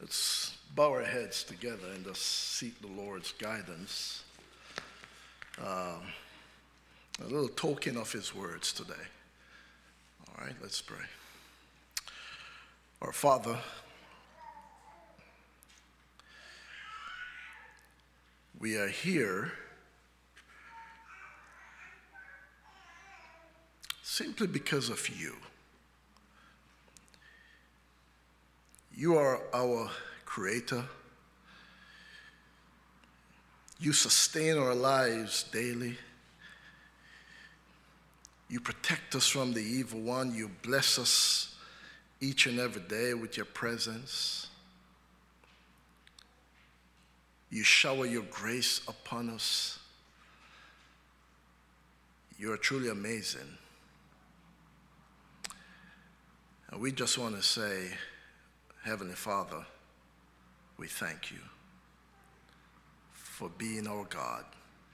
Let's bow our heads together and just seek the Lord's guidance. A little token of his words today. All right, let's pray. Our Father, we are here simply because of you. You are our creator. You sustain our lives daily. You protect us from the evil one. You bless us each and every day with your presence. You shower your grace upon us. You are truly amazing. And we just want to say, Heavenly Father, we thank you for being our God.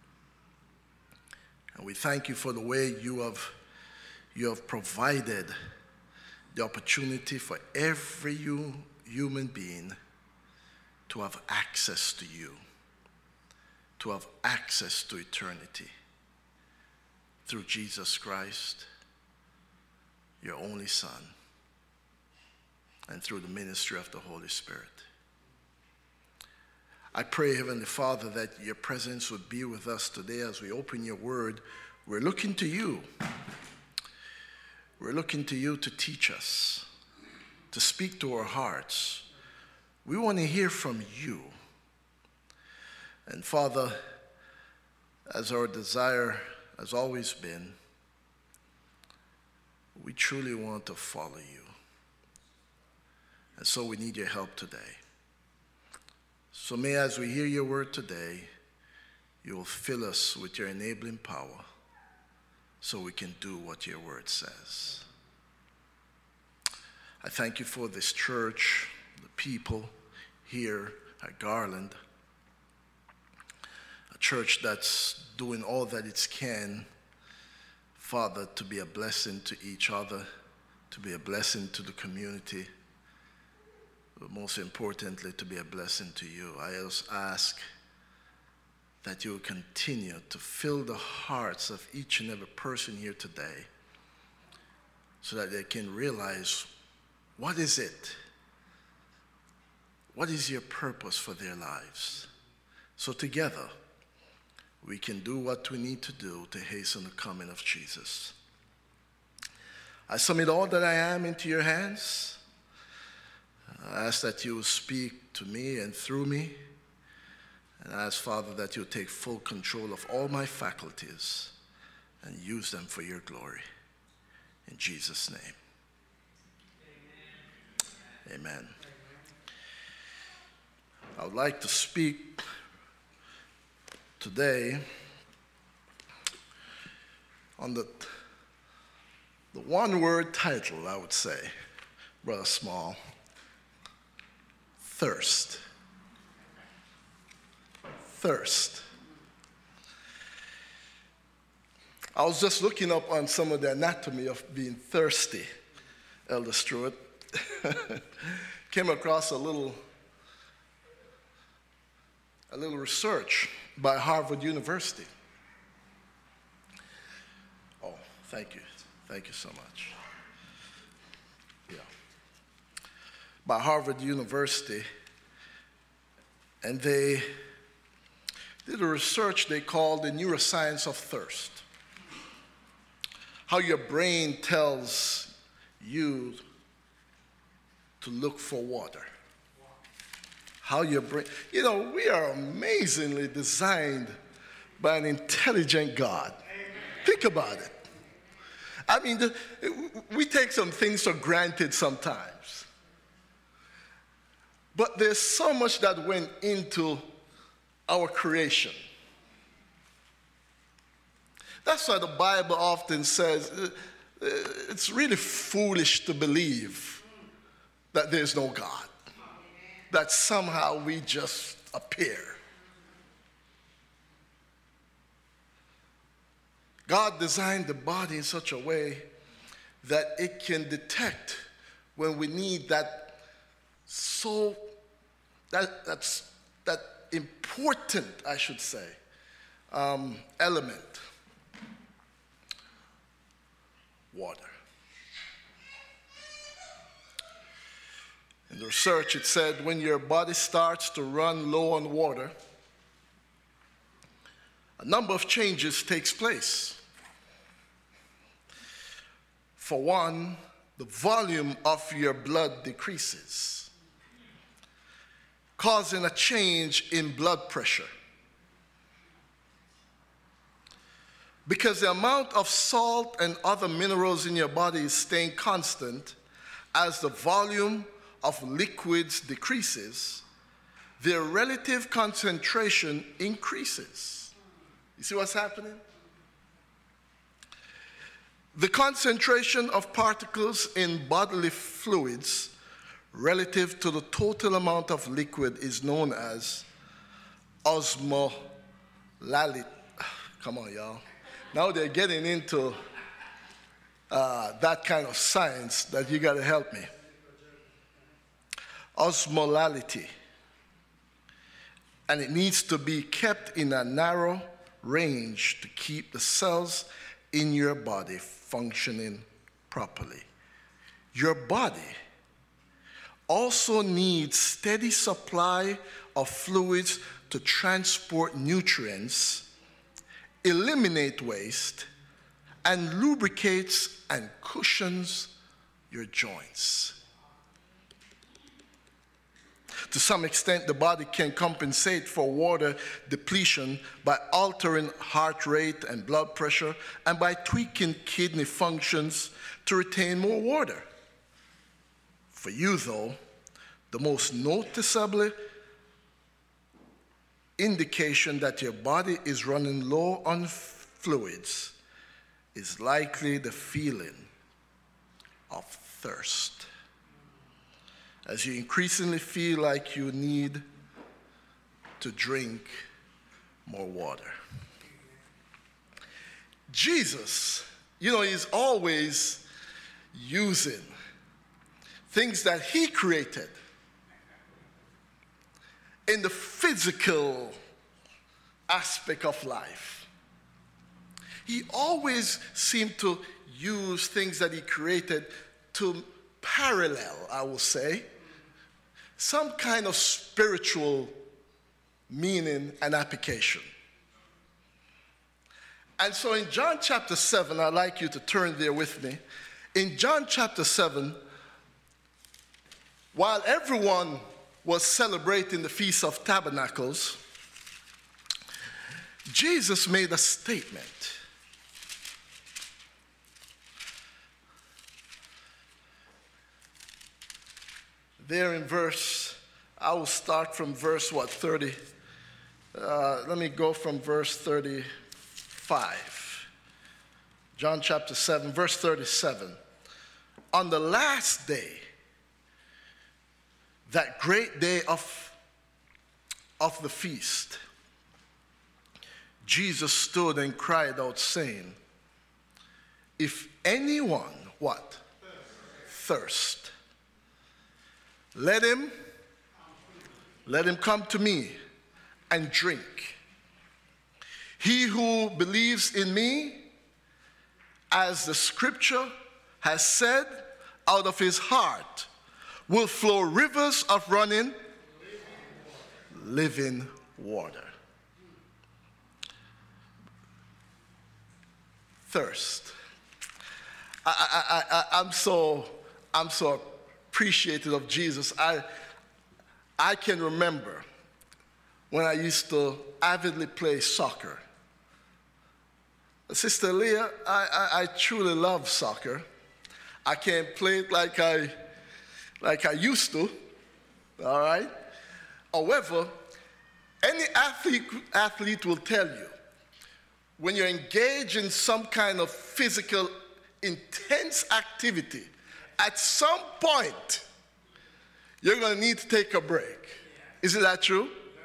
And we thank you for the way you have provided the opportunity for every human being to have access to you, to have access to eternity through Jesus Christ, your only Son, and through the ministry of the Holy Spirit. I pray, Heavenly Father, that your presence would be with us today as we open your word. We're looking to you. We're looking to you to teach us, to speak to our hearts. We want to hear from you. And Father, as our desire has always been, we truly want to follow you. And so we need your help today. So may, as we hear your word today, you will fill us with your enabling power so we can do what your word says. I thank you for this church, the people here at Garland, a church that's doing all that it can, Father, to be a blessing to each other, to be a blessing to the community, but most importantly, to be a blessing to you. I just ask that you will continue to fill the hearts of each and every person here today so that they can realize, what is it? What is your purpose for their lives? So together, we can do what we need to do to hasten the coming of Jesus. I submit all that I am into your hands. I ask that you will speak to me and through me. And I ask, Father, that you take full control of all my faculties and use them for your glory. In Jesus' name. Amen. Amen. I would like to speak today on the one-word title, I would say, Brother Small. Thirst. Thirst. I was just looking up on some of the anatomy of being thirsty, Elder Stewart. Came across a little research by Harvard University. Oh, thank you. Thank you so much. By Harvard University, and they did a research they called the neuroscience of thirst. How your brain tells you to look for water. How your brain, we are amazingly designed by an intelligent God. Think about it. I mean, we take some things for granted sometimes. But there's so much that went into our creation. That's why the Bible often says it's really foolish to believe that there's no God, that somehow we just appear. God designed the body in such a way that it can detect when we need that so That's that important, I should say, element. Water. In the research, it said when your body starts to run low on water, a number of changes takes place. For one, the volume of your blood decreases, causing a change in blood pressure. Because the amount of salt and other minerals in your body is staying constant, as the volume of liquids decreases, their relative concentration increases. You see what's happening? The concentration of particles in bodily fluids relative to the total amount of liquid is known as osmolality. Come on, y'all. Now they're getting into that kind of science that you got to help me. Osmolality. And it needs to be kept in a narrow range to keep the cells in your body functioning properly. Your body also needs steady supply of fluids to transport nutrients, eliminate waste, and lubricates and cushions your joints. To some extent, the body can compensate for water depletion by altering heart rate and blood pressure and by tweaking kidney functions to retain more water. For you, though, the most noticeable indication that your body is running low on fluids is likely the feeling of thirst. As you increasingly feel like you need to drink more water. Jesus, is always using things that he created in the physical aspect of life. He always seemed to use things that he created to parallel, I will say, some kind of spiritual meaning and application. And so in John chapter 7, I'd like you to turn there with me. In John chapter 7, while everyone was celebrating the Feast of Tabernacles, Jesus made a statement. There in I will start from verse 30. Let me go from verse 35. John chapter 7, verse 37. On the last day, that great day of the feast, Jesus stood and cried out, saying, if anyone, what? Thirst. Let him come to me and drink. He who believes in me, as the scripture has said, out of his heart will flow rivers of running living water. Thirst. I'm so appreciative of Jesus. I can remember when I used to avidly play soccer. Sister Leah, I truly love soccer. I can't play it like I used to, all right? However, any athlete will tell you, when you're engaged in some kind of physical, intense activity, at some point, you're going to need to take a break. Isn't that true?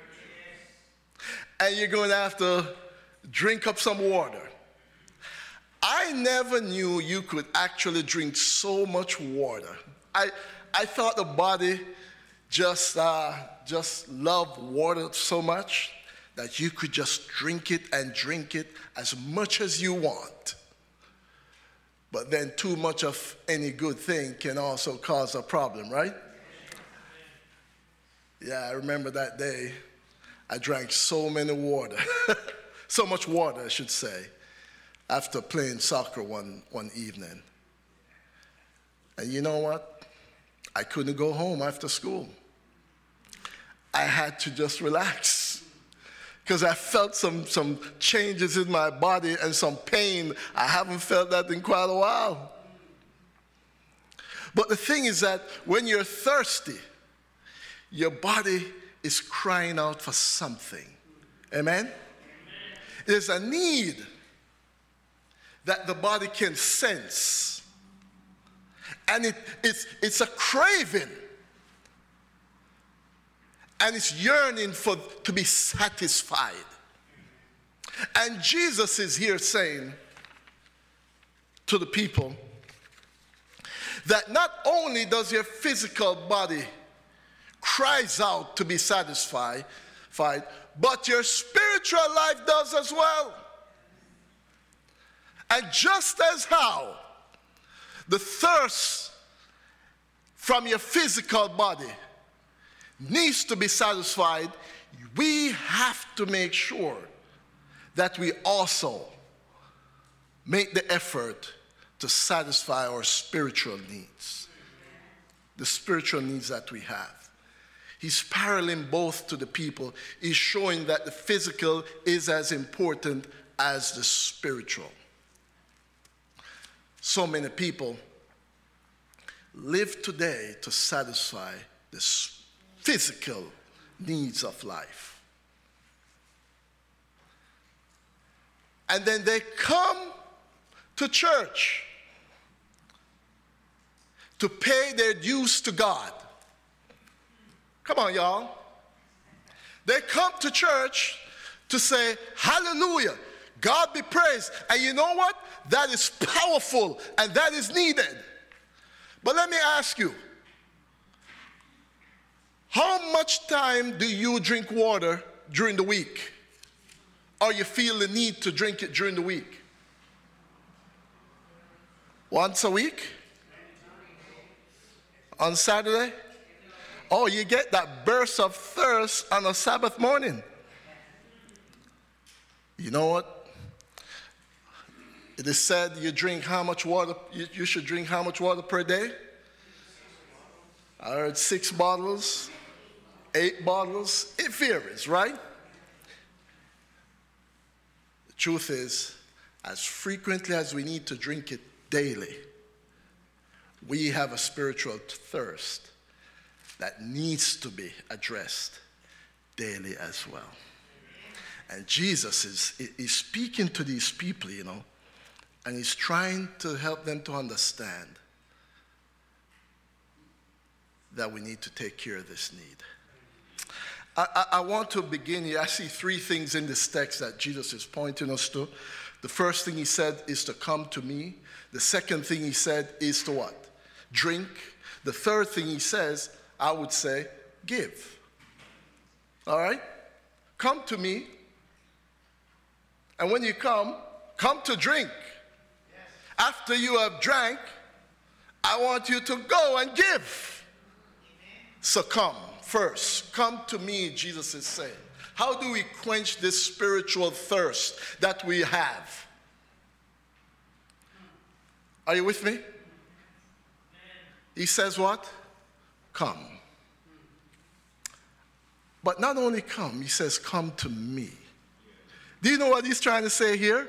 And you're going to have to drink up some water. I never knew you could actually drink so much water. I thought the body just love water so much that you could just drink it as much as you want. But then too much of any good thing can also cause a problem, right? Yeah, I remember that day. I drank so much water, I should say, after playing soccer one evening. And you know what? I couldn't go home after school. I had to just relax because I felt some changes in my body and some pain. I haven't felt that in quite a while. But the thing is that when you're thirsty, your body is crying out for something. Amen? There's a need that the body can sense. And it's a craving. And it's yearning to be satisfied. And Jesus is here saying to the people that not only does your physical body cries out to be satisfied, but your spiritual life does as well. And just as how the thirst from your physical body needs to be satisfied, we have to make sure that we also make the effort to satisfy our spiritual needs, the spiritual needs that we have. He's paralleling both to the people. He's showing that the physical is as important as the spiritual. So many people live today to satisfy the physical needs of life. And then they come to church to pay their dues to God. Come on, y'all. They come to church to say, hallelujah, God be praised. And you know what? That is powerful and that is needed. But let me ask you, how much time do you drink water during the week? Or you feel the need to drink it during the week? Once a week? On Saturday? Oh, you get that burst of thirst on a Sabbath morning. You know what? It is said you drink how much water, you should drink how much water per day? I heard 6 bottles, 8 bottles. It varies, right? The truth is, as frequently as we need to drink it daily, we have a spiritual thirst that needs to be addressed daily as well. And Jesus is speaking to these people, you know, and he's trying to help them to understand that we need to take care of this need. I want to begin here. I see 3 things in this text that Jesus is pointing us to. The first thing he said is to come to me. The second thing he said is to what? Drink. The third thing he says, I would say, give. All right? Come to me. And when you come to drink. Yes. After you have drank, I want you to go and give. Amen. So come first. Come to me, Jesus is saying. How do we quench this spiritual thirst that we have? Are you with me? He says what? Come. But not only come, he says, come to me. Do you know what he's trying to say here?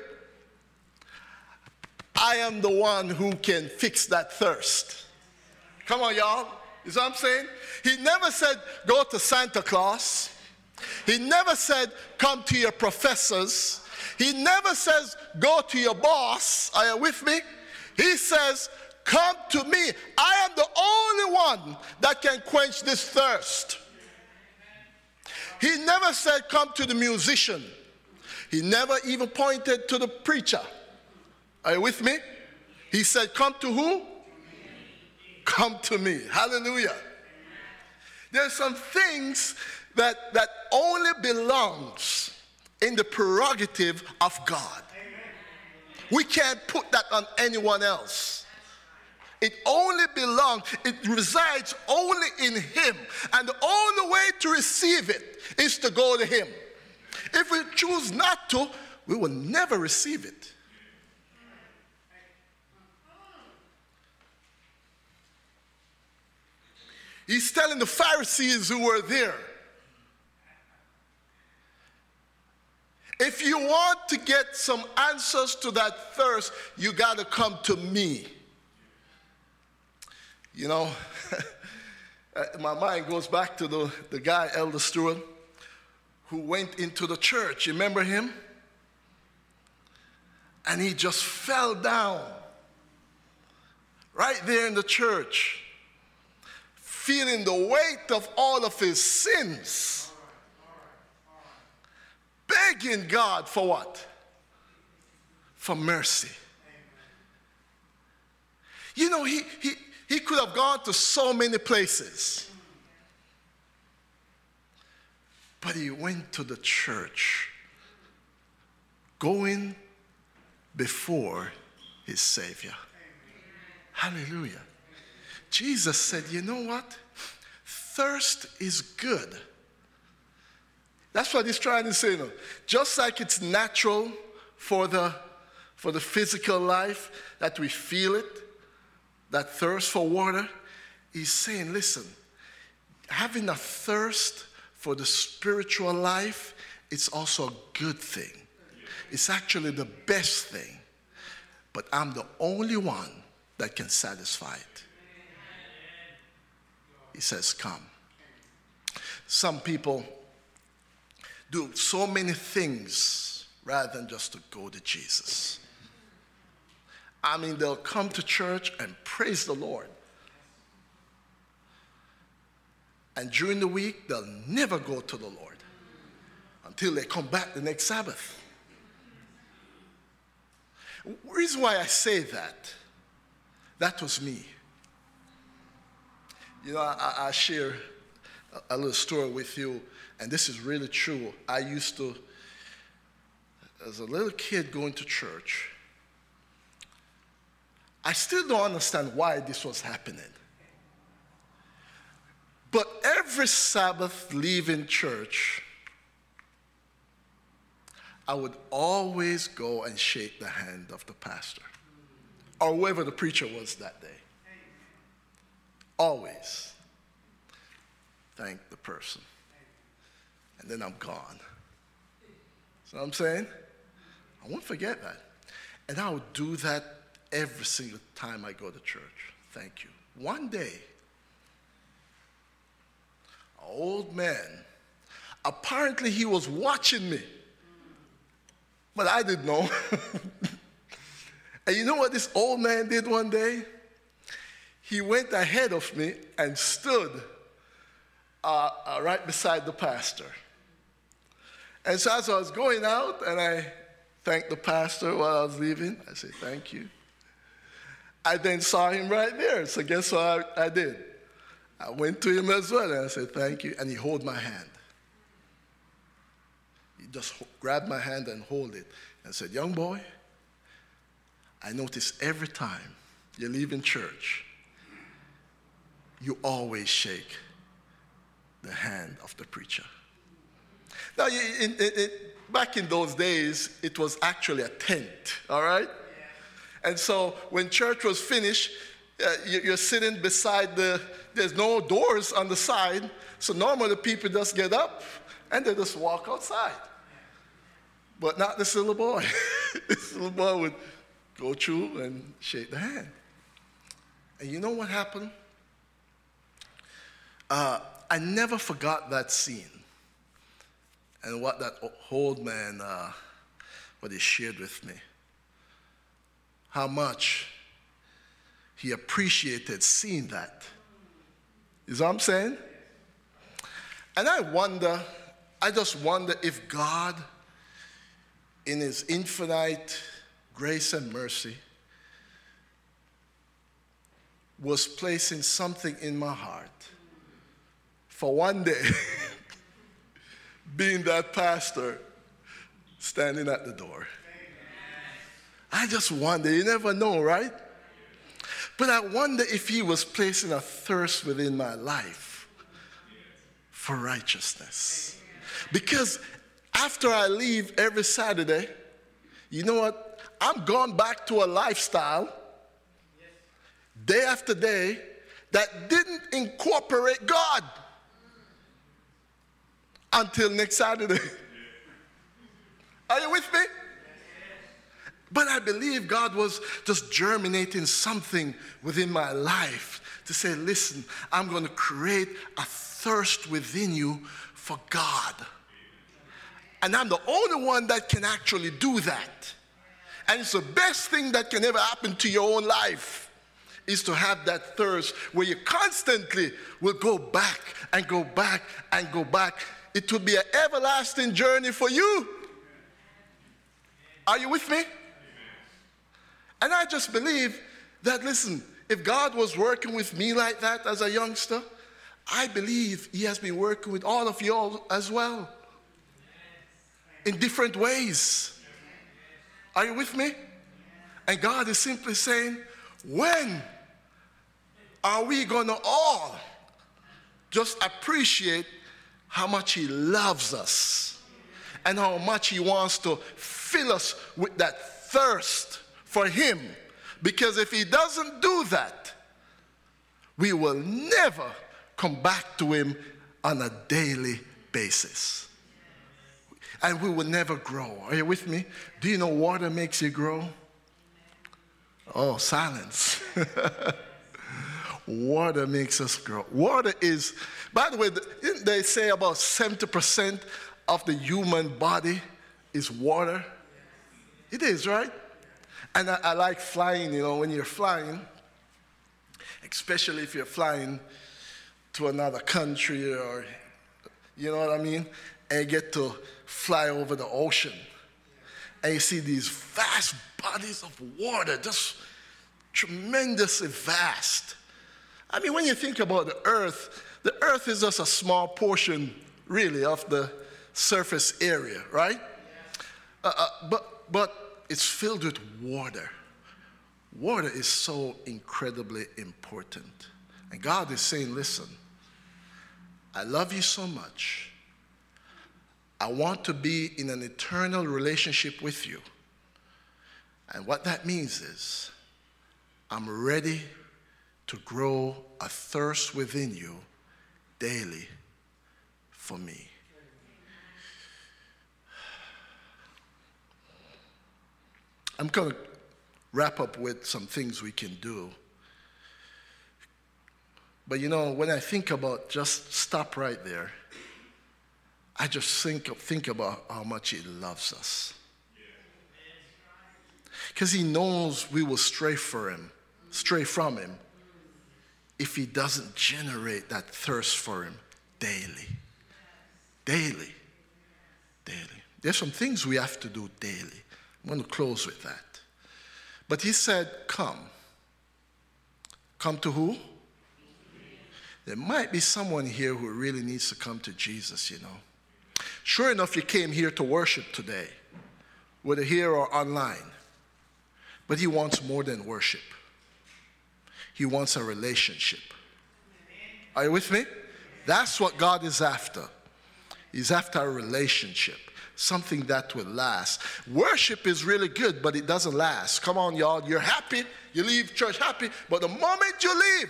I am the one who can fix that thirst. Come on, y'all. You see what I'm saying? He never said, go to Santa Claus. He never said, come to your professors. He never says, go to your boss. Are you with me? He says, come to me. I am the only one that can quench this thirst. He never said, come to the musician. He never even pointed to the preacher. Are you with me? He said, come to who? Come to me. Hallelujah. There's some things that only belongs in the prerogative of God. We can't put that on anyone else. It only belongs, it resides only in him. And the only way to receive it is to go to him. If we choose not to, we will never receive it. He's telling the Pharisees who were there, if you want to get some answers to that thirst, you got to come to me. You know, my mind goes back to the guy, Elder Stewart, who went into the church. You remember him? And he just fell down right there in the church, feeling the weight of all of his sins, begging God for what? For mercy. You know, he could have gone to so many places, but he went to the church, going before his Savior. Hallelujah. Jesus said, you know what? Thirst is good. That's what he's trying to say. No? Just like it's natural for the physical life that we feel it, that thirst for water, he's saying, listen, having a thirst for the spiritual life, it's also a good thing. It's actually the best thing. But I'm the only one that can satisfy it. He says, come. Some people do so many things rather than just to go to Jesus. I mean, they'll come to church and praise the Lord. And during the week, they'll never go to the Lord until they come back the next Sabbath. The reason why I say that was me. You know, I share a little story with you, and this is really true. I used to, as a little kid going to church, I still don't understand why this was happening. But every Sabbath leaving church, I would always go and shake the hand of the pastor or whoever the preacher was that day. Always. Thank the person. And then I'm gone. So I'm saying, I won't forget that. And I would do that every single time I go to church. Thank you. One day, an old man, apparently he was watching me, but I didn't know. And you know what this old man did one day? He went ahead of me and stood right beside the pastor. And so as I was going out, and I thanked the pastor while I was leaving, I said, thank you. I then saw him right there, so guess what I did? I went to him as well, and I said, thank you, and he held my hand. He just grabbed my hand and held it, and said, young boy, I notice every time you're leaving church, you always shake the hand of the preacher. Now, back in those days, it was actually a tent, all right? Yeah. And so when church was finished, you're sitting beside there's no doors on the side, so normally people just get up and they just walk outside. But not this little boy. This little boy would go through and shake the hand. And you know what happened? I never forgot that scene and what that old man, what he shared with me. How much he appreciated seeing that. You know what I'm saying? And I just wonder if God, in his infinite grace and mercy, was placing something in my heart for one day being that pastor standing at the door. I just wonder, you never know, right? But I wonder if he was placing a thirst within my life for righteousness. Because after I leave every Saturday, you know what? I'm going back to a lifestyle, day after day, that didn't incorporate God until next Saturday. Are you with me? But I believe God was just germinating something within my life to say, listen, I'm going to create a thirst within you for God. And I'm the only one that can actually do that. And it's the best thing that can ever happen to your own life, is to have that thirst where you constantly will go back and go back and go back. It will be an everlasting journey for you. Are you with me? And I just believe that, listen, if God was working with me like that as a youngster, I believe he has been working with all of you all as well, in different ways. Are you with me? And God is simply saying, when are we going to all just appreciate how much he loves us and how much he wants to fill us with that thirst for him? Because if he doesn't do that, we will never come back to him on a daily basis. And we will never grow. Are you with me? Do you know water makes you grow? Oh, silence. Water makes us grow. Water is, by the way, didn't they say about 70% of the human body is water? It is, right? And I like flying, you know, when you're flying, especially if you're flying to another country, or, you know what I mean? And you get to fly over the ocean. And you see these vast bodies of water, just tremendously vast. I mean, when you think about the earth is just a small portion, really, of the surface area, right? But it's filled with water. Water is so incredibly important. And God is saying, listen, I love you so much. I want to be in an eternal relationship with you. And what that means is, I'm ready to grow a thirst within you daily for me. I'm going to wrap up with some things we can do. But you know, when I think about, just stop right there, I just think about how much he loves us. Because he knows we will stray from him, if he doesn't generate that thirst for him daily. Daily. Daily. There's some things we have to do daily. I'm going to close with that. But he said, come. Come to who? There might be someone here who really needs to come to Jesus, you know. Sure enough, you came here to worship today, whether here or online. But he wants more than worship. He wants a relationship. Are you with me? That's what God is after. He's after a relationship, something that will last. Worship is really good, but it doesn't last. Come on, y'all. You're happy. You leave church happy. But the moment you leave,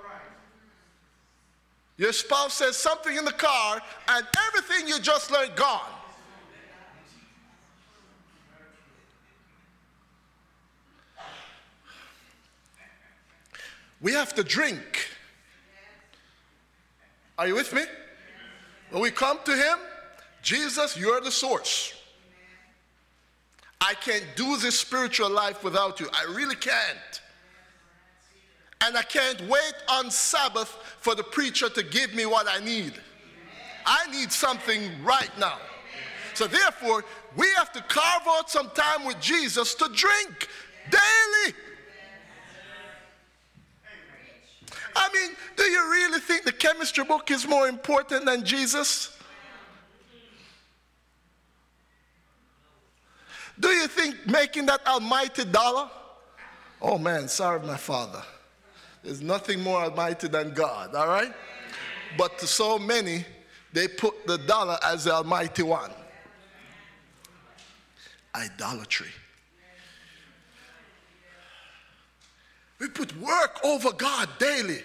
your spouse says something in the car, and everything you just learned gone. We have to drink. Are you with me? When we come to him, Jesus, you're the source. I can't do this spiritual life without you. I really can't. And I can't wait on Sabbath for the preacher to give me what I need. I need something right now. So therefore, we have to carve out some time with Jesus to drink daily. I I mean, do you really think the chemistry book is more important than Jesus? Do you think making that almighty dollar? Oh man, sorry, my father. There's nothing more almighty than God, all right? But to so many, they put the dollar as the almighty one. Idolatry. We put work over God daily.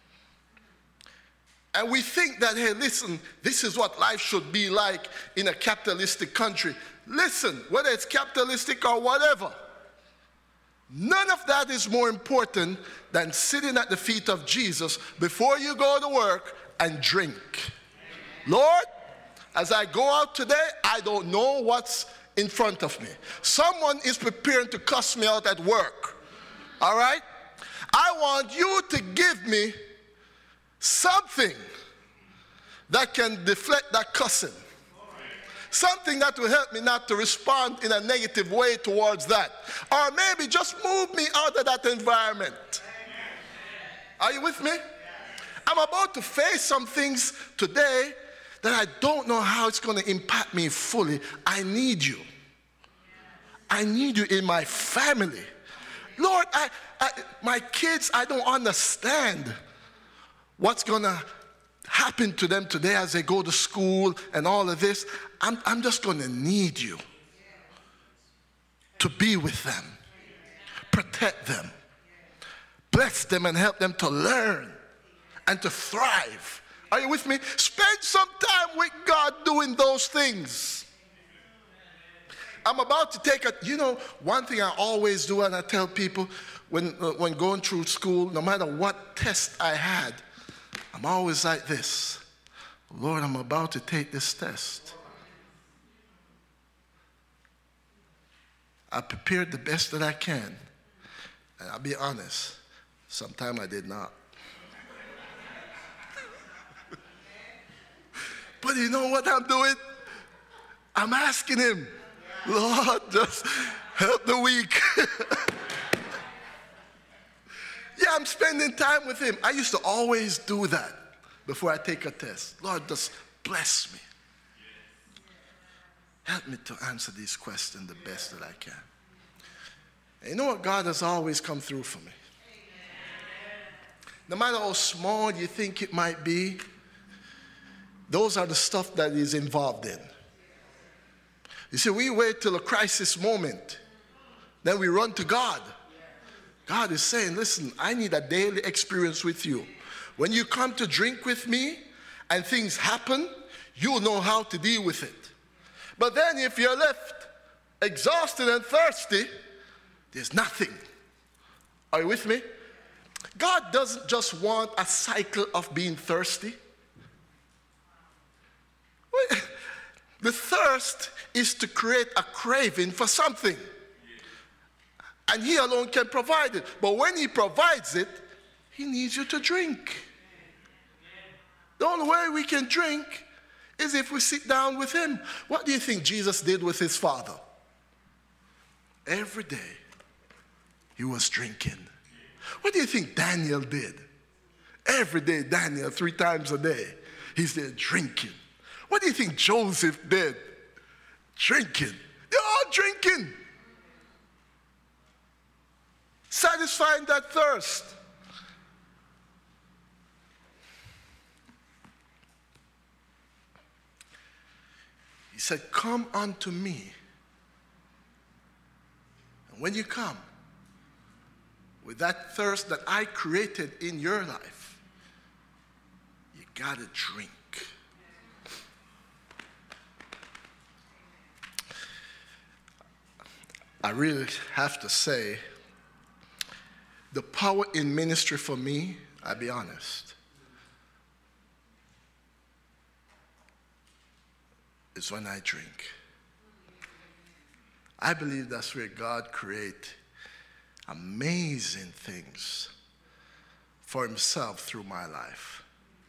And we think that, hey, listen, this is what life should be like in a capitalistic country. Listen, whether it's capitalistic or whatever, none of that is more important than sitting at the feet of Jesus before you go to work and drink. Lord, as I go out today, I don't know what's in front of me. Someone is preparing to cuss me out at work. All right? I want you to give me something that can deflect that cussing. Something that will help me not to respond in a negative way towards that. Or maybe just move me out of that environment. Are you with me? I'm about to face some things today that I don't know how it's going to impact me fully. I need you. I need you in my family. Lord, my kids, I don't understand what's going to happen to them today as they go to school and all of this. I'm just going to need you to be with them, protect them, bless them and help them to learn and to thrive. Are you with me? Spend some time with God doing those things. I'm about to take one thing I always do, and I tell people when going through school, no matter what test I had, I'm always like this. Lord, I'm about to take this test. I prepared the best that I can. And I'll be honest, sometimes I did not. But you know what I'm doing? I'm asking him, Lord, just help the weak. Yeah, I'm spending time with him. I used to always do that before I take a test. Lord, just bless me. Help me to answer these questions the best that I can. And you know what? God has always come through for me. No matter how small you think it might be, those are the stuff that he's involved in. You see, we wait till a crisis moment, then we run to God. God is saying, listen, I need a daily experience with you. When you come to drink with me and things happen, you'll know how to deal with it. But then if you're left exhausted and thirsty, there's nothing. Are you with me? God doesn't just want a cycle of being thirsty. The thirst is to create a craving for something. And he alone can provide it. But when he provides it, he needs you to drink. The only way we can drink is if we sit down with him. What do you think Jesus did with his Father? Every day he was drinking. What do you think Daniel did? Every day, Daniel, 3 times a day, he's there drinking. What do you think Joseph did? Drinking. They're all drinking. Satisfying that thirst. He said, come unto me. And when you come, with that thirst that I created in your life, you gotta drink. I really have to say, the power in ministry for me, I'll be honest, is when I drink. I believe that's where God creates amazing things for himself through my life.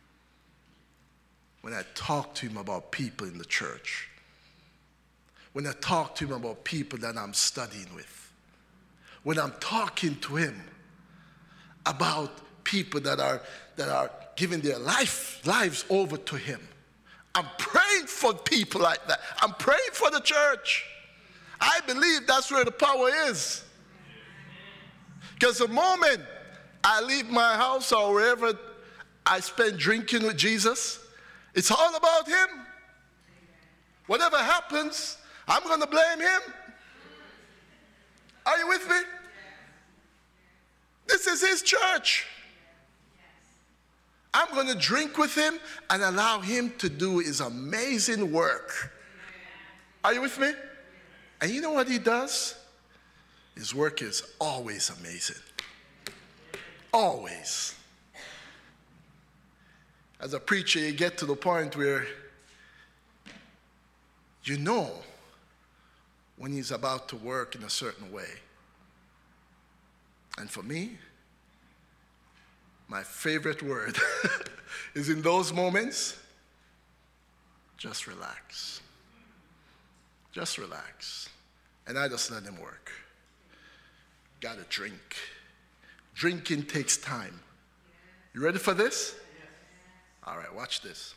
When I talk to him about people in the church, when I talk to him about people that I'm studying with, when I'm talking to him about people that are giving their lives over to him. I'm praying for people like that. I'm praying for the church. I believe that's where the power is. Because the moment I leave my house or wherever I spend drinking with Jesus, it's all about him. Whatever happens, I'm going to blame him. Are you with me? This is his church. I'm going to drink with him and allow him to do his amazing work. Are you with me? And you know what he does? His work is always amazing. Always. As a preacher, you get to the point where you know when he's about to work in a certain way. And for me, my favorite word is in those moments, just relax. Just relax. And I just let him work. Gotta drink. Drinking takes time. You ready for this? All right, watch this.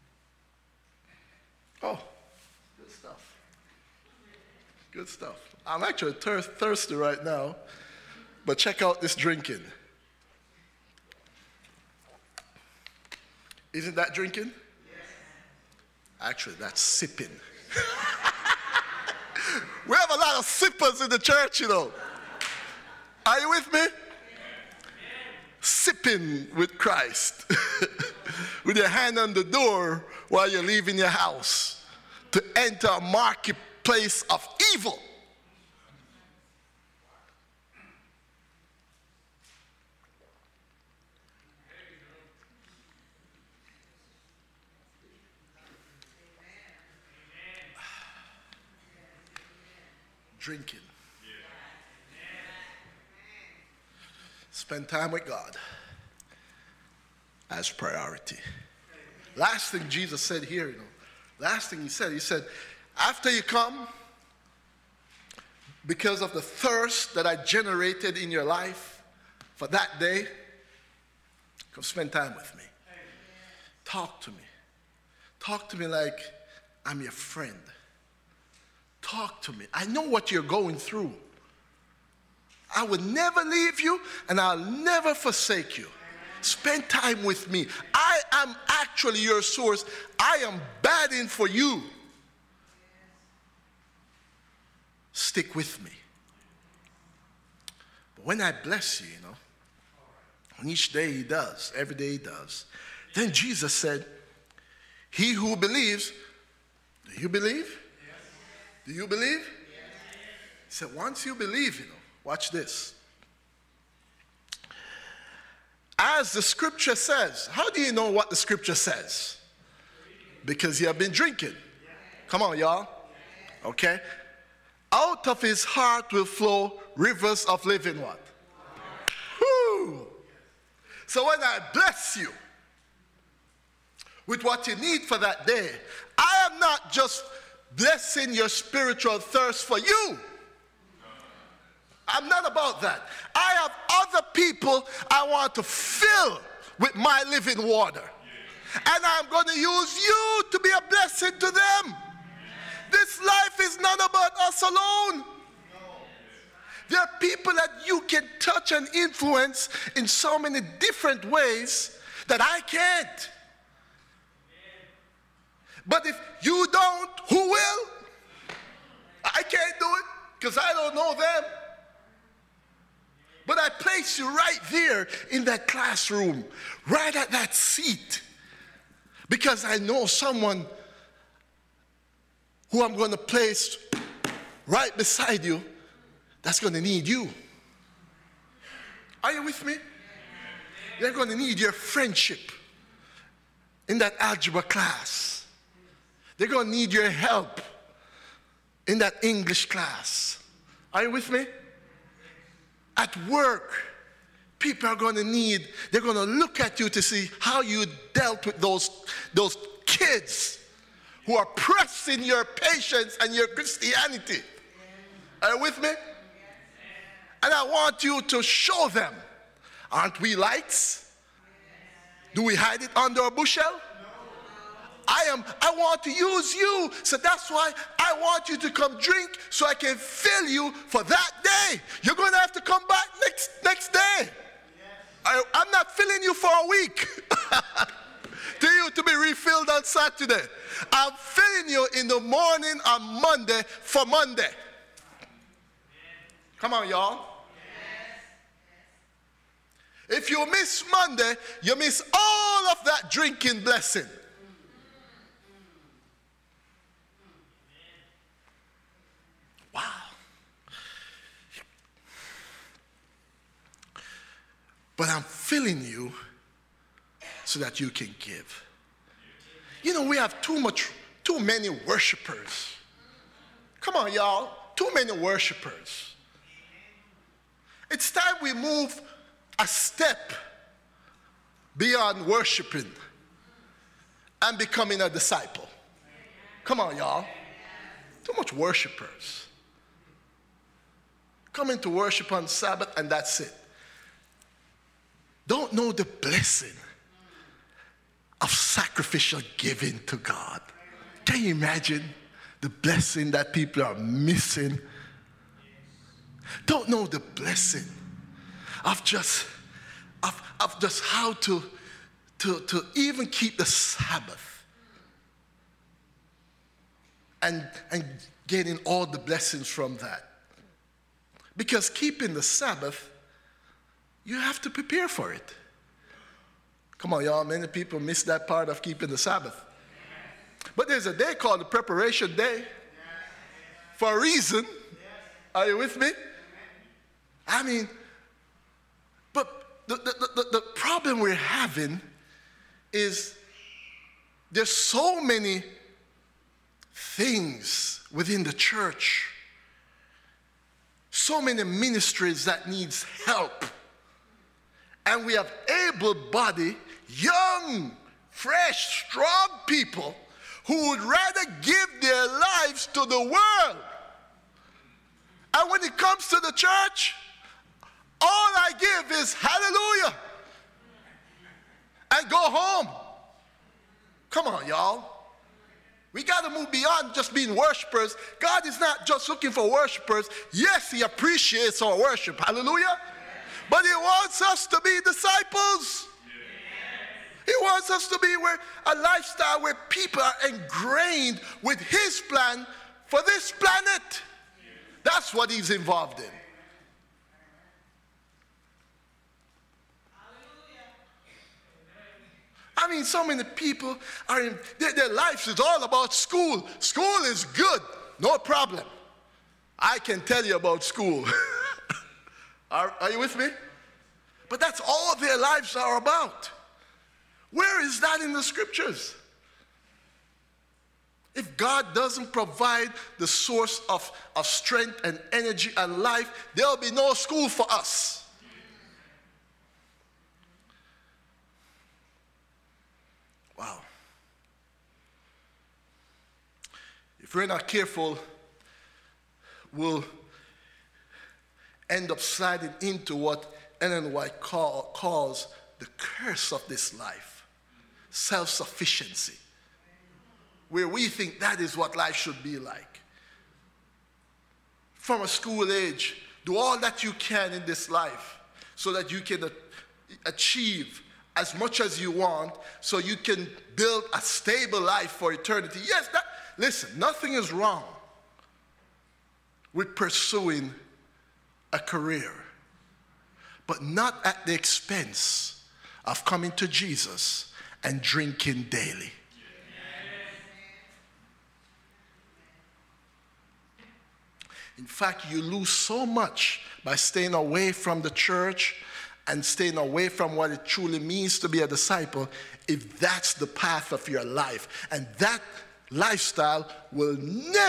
Oh, good stuff. Good stuff. I'm actually thirsty right now, but check out this drinking. Isn't that drinking? Actually, that's sipping. We have a lot of sippers in the church, you know. Are you with me? Sipping with Christ. With your hand on the door while you're leaving your house to enter a marketplace of evil. Drinking. Spend time with God as priority. Last thing Jesus said here, last thing he said, after you come, because of the thirst that I generated in your life for that day, come spend time with me. Talk to me. Talk to me like I'm your friend. Talk to me. I know what you're going through. I will never leave you and I'll never forsake you. Spend time with me. I am actually your source. I am batting for you. Stick with me. But when I bless you, on each day he does, every day he does. Then Jesus said, he who believes, do you believe? Do you believe? He said, once you believe, watch this. As the scripture says, how do you know what the scripture says? Because you have been drinking. Come on, y'all. Okay? Out of his heart will flow rivers of living what? Whew. So when I bless you with what you need for that day, I am not just blessing your spiritual thirst for you. I'm not about that. I have other people I want to fill with my living water. And I'm going to use you to be a blessing to them. This life is not about us alone. There are people that you can touch and influence in so many different ways that I can't. But if you don't, who will? I can't do it because I don't know them. But I place you right there in that classroom, right at that seat, because I know someone who I'm going to place right beside you that's going to need you. Are you with me? They're going to need your friendship in that algebra class. They're going to need your help in that English class. Are you with me? At work, people are going to need, they're going to look at you to see how you dealt with those kids who are pressing your patience and your Christianity. Are you with me? And I want you to show them Aren't we lights? Do we hide it under a bushel? I want to use you, so that's why I want you to come drink so I can fill you for that day. You're going to have to come back next day. I'm not filling you for a week to you to be refilled on Saturday. I'm filling you in the morning on Monday for Monday. Come on, y'all. If you miss Monday, you miss all of that drinking blessing. Wow. But I'm filling you so that you can give. You know, we have too many worshipers. Come on, y'all. Too many worshipers. It's time we move a step beyond worshiping and becoming a disciple. Come on, y'all. Too much worshipers. Coming to worship on Sabbath and that's it. Don't know the blessing of sacrificial giving to God. Can you imagine the blessing that people are missing? Don't know the blessing of just how to even keep the Sabbath and getting all the blessings from that. Because keeping the Sabbath, you have to prepare for it. Come on, y'all. Many people miss that part of keeping the Sabbath. But there's a day called the preparation day for a reason. Are you with me? I mean, but the problem we're having is there's so many things within the church, so many ministries that needs help. And we have able-bodied, young, fresh, strong people who would rather give their lives to the world. And when it comes to the church, all I give is hallelujah and go home. Come on, y'all. We got to move beyond just being worshipers. God is not just looking for worshipers. Yes, he appreciates our worship. Hallelujah. But he wants us to be disciples. He wants us to be a lifestyle where people are ingrained with his plan for this planet. That's what he's involved in. I mean, so many people are in, their lives is all about school. School is good, no problem. I can tell you about school. Are you with me? But that's all their lives are about. Where is that in the scriptures? If God doesn't provide the source of strength and energy and life, there'll be no school for us. Wow. If we're not careful, we'll end up sliding into what Ellen White calls the curse of this life, self-sufficiency, where we think that is what life should be like. From a school age, do all that you can in this life so that you can achieve as much as you want, so you can build a stable life for eternity. Yes, listen, nothing is wrong with pursuing a career, but not at the expense of coming to Jesus and drinking daily. In fact, you lose so much by staying away from the church and staying away from what it truly means to be a disciple if that's the path of your life. And that lifestyle will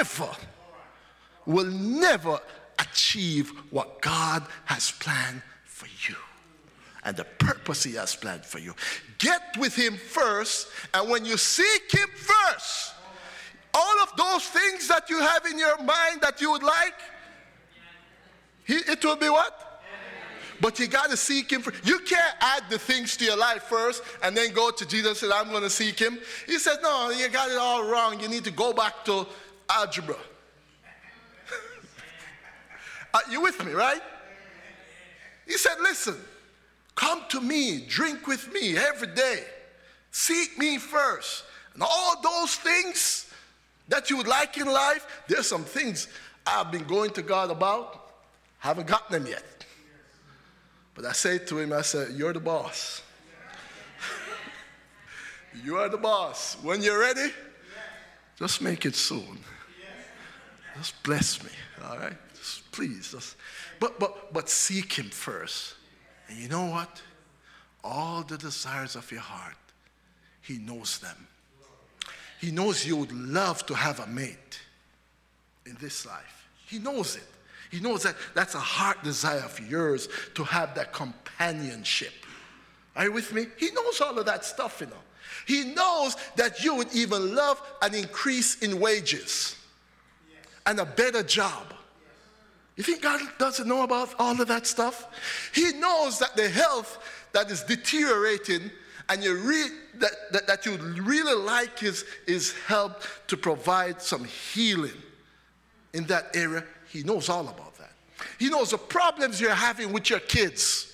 never achieve what God has planned for you and the purpose he has planned for you. Get with him first, and when you seek him first, all of those things that you have in your mind that you would like, it will be what? But you got to seek him. You can't add the things to your life first and then go to Jesus and say, I'm going to seek him. He said, no, you got it all wrong. You need to go back to algebra. You with me, right? He said, listen, come to me, drink with me every day. Seek me first. And all those things that you would like in life, there's some things I've been going to God about, haven't gotten them yet. But I said to him, I said, you're the boss. You are the boss. When you're ready, just make it soon. Just bless me, all right? Just, please. But seek him first. And you know what? All the desires of your heart, he knows them. He knows you would love to have a mate in this life. He knows it. He knows that that's a heart desire of yours, to have that companionship. Are you with me? He knows all of that stuff, you know. He knows that you would even love an increase in wages and a better job. You think God doesn't know about all of that stuff? He knows that the health that is deteriorating and that you really like his help to provide some healing in that area. He knows all about that. He knows the problems you're having with your kids.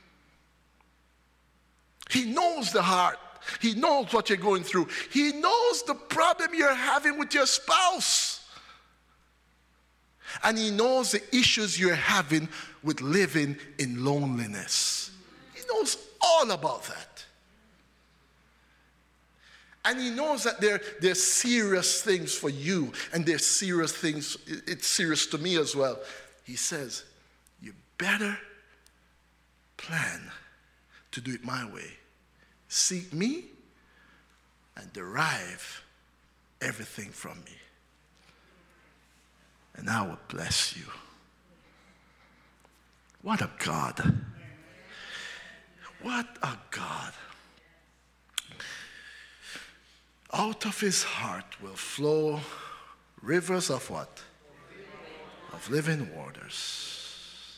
He knows the heart. He knows what you're going through. He knows the problem you're having with your spouse. And he knows the issues you're having with living in loneliness. He knows all about that. And he knows that there's serious things for you, and there's serious things, it's serious to me as well. He says, you better plan to do it my way. Seek me and derive everything from me. And I will bless you. What a God. What a God. Out of his heart will flow rivers of what? Of living waters.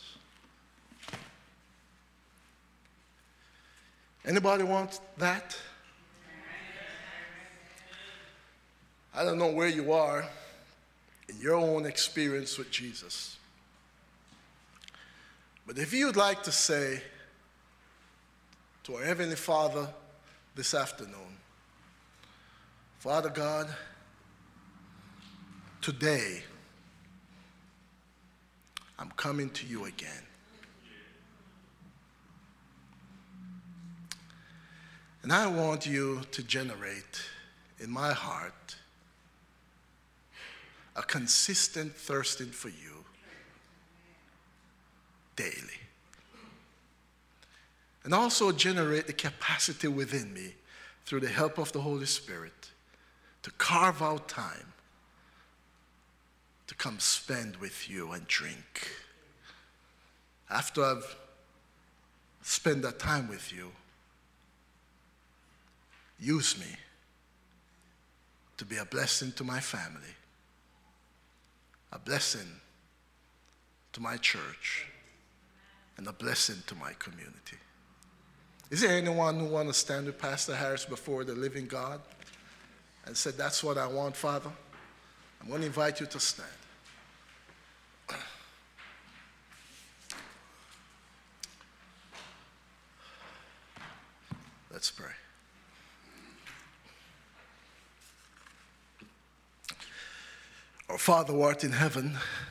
Anybody want that? I don't know where you are in your own experience with Jesus. But if you'd like to say to our Heavenly Father this afternoon, Father God, today I'm coming to you again. And I want you to generate in my heart a consistent thirsting for you daily. And also generate the capacity within me through the help of the Holy Spirit to carve out time to come spend with you and drink. After I've spent that time with you, use me to be a blessing to my family, a blessing to my church, and a blessing to my community. Is there anyone who wants to stand with Pastor Harris before the living God and said, that's what I want, Father? I'm going to invite you to stand. Let's pray. Our Father who art in heaven,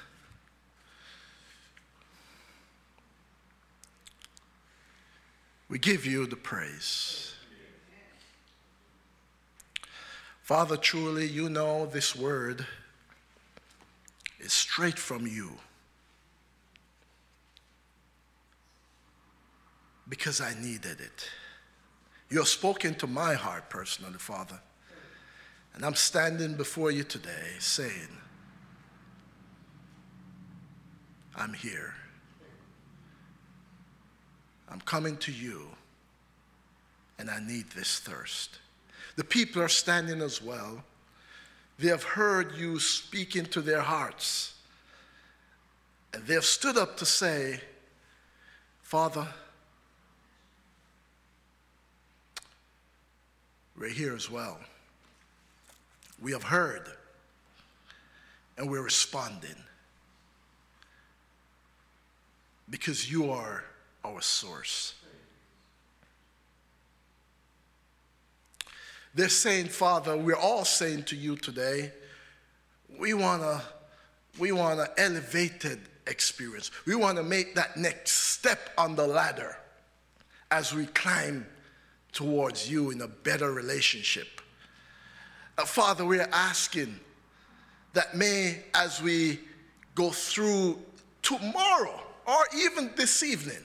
we give you the praise. Father, truly, you know this word is straight from you. Because I needed it. You have spoken to my heart personally, Father. And I'm standing before you today saying, I'm here. I'm coming to you, and I need this thirst. The people are standing as well. They have heard you speak into their hearts, and they have stood up to say, Father, we're here as well. We have heard, and we're responding because you are our source. They're saying, Father, we're all saying to you today, we want an elevated experience. We want to make that next step on the ladder as we climb towards you in a better relationship. Father, we are asking that may, as we go through tomorrow or even this evening,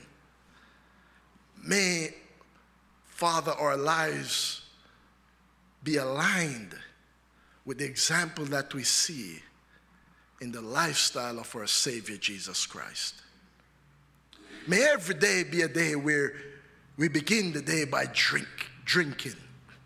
may, Father, our lives be aligned with the example that we see in the lifestyle of our Savior Jesus Christ. May every day be a day where we begin the day by drinking.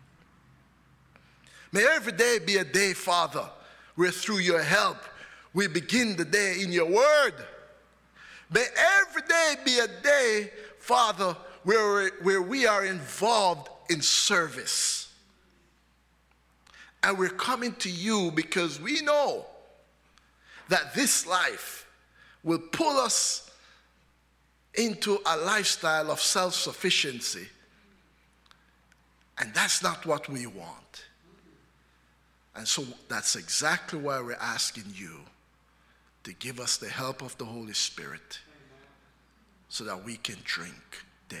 May every day be a day, Father, where through your help we begin the day in your word. May every day be a day, Father, where we are involved in service. And we're coming to you because we know that this life will pull us into a lifestyle of self-sufficiency. And that's not what we want. And so that's exactly why we're asking you to give us the help of the Holy Spirit so that we can drink daily,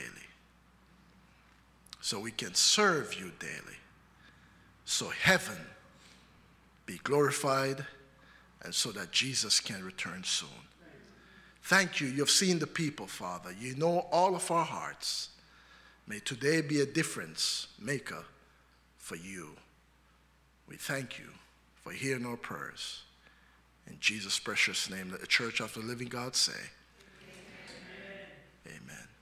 so we can serve you daily, so heaven be glorified, and so that Jesus can return soon. Thank you. You've seen the people, Father. You know all of our hearts. May today be a difference maker for you. We thank you for hearing our prayers. In Jesus' precious name, let the church of the living God say, Amen. Amen.